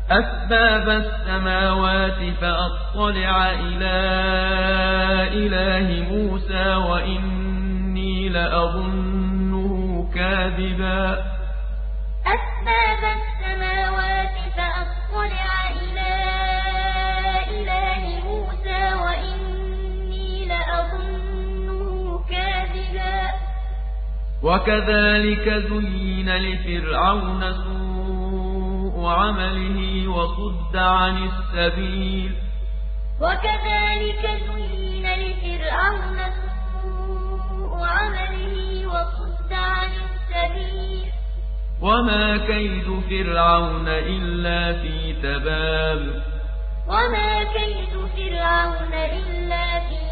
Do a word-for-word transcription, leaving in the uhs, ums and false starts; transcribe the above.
أسباب السماوات فأطلع إلى إله موسى وإني لأظنه كاذبا أسباب السماوات فأطلع إلى إله موسى وإني لأظنه كاذبا وكذلك زين لفرعون سوء عمله وصد عن السبيل وكذلك زين لفرعون سوء عمله وصد عن السبيل وما كيد فرعون إلا في تباب وما كيد فرعون إلا في